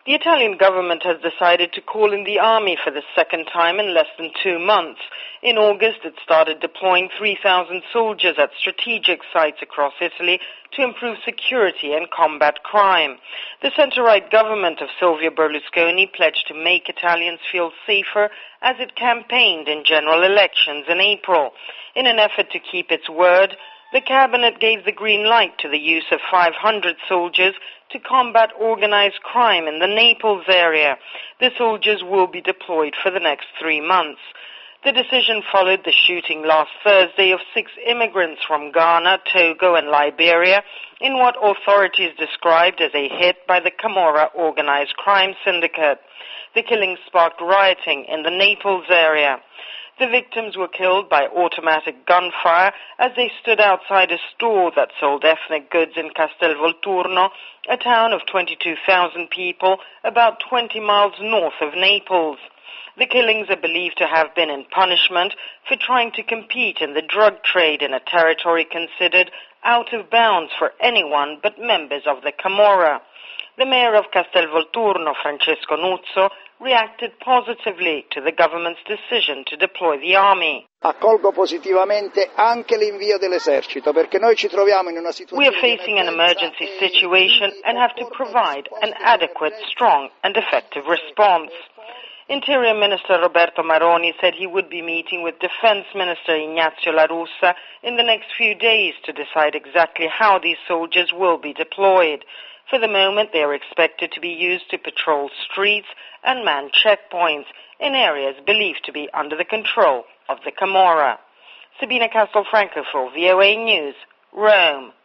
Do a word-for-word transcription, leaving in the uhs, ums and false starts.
The Italian government has decided to call in the army for the second time in less than two months. In August, it started deploying three thousand soldiers at strategic sites across Italy to improve security and combat crime. The centre-right government of Silvio Berlusconi pledged to make Italians feel safer as it campaigned in general elections in April. In an effort to keep its word, the cabinet gave the green light to the use of five hundred soldiers to combat organized crime in the Naples area. The soldiers will be deployed for the next three months. The decision followed the shooting last Thursday of six immigrants from Ghana, Togo and Liberia in what authorities described as a hit by the Camorra organized crime syndicate. The killing sparked rioting in the Naples area. The victims were killed by automatic gunfire as they stood outside a store that sold ethnic goods in Castelvolturno, a town of twenty-two thousand people about twenty miles north of Naples. The killings are believed to have been in punishment for trying to compete in the drug trade in a territory considered out of bounds for anyone but members of the Camorra. The mayor of Castelvolturno, Francesco Nuzzo, reacted positively to the government's decision to deploy the army. Accolgo positivamente anche l'invio dell'esercito perché noi ci troviamo in una situazione. We are facing an emergency situation and have to provide an adequate, strong and effective response. Interior Minister Roberto Maroni said he would be meeting with Defense Minister Ignazio La Russa in the next few days to decide exactly how these soldiers will be deployed. For the moment, they are expected to be used to patrol streets and man checkpoints in areas believed to be under the control of the Camorra. Sabina Castelfranco for V O A News, Rome.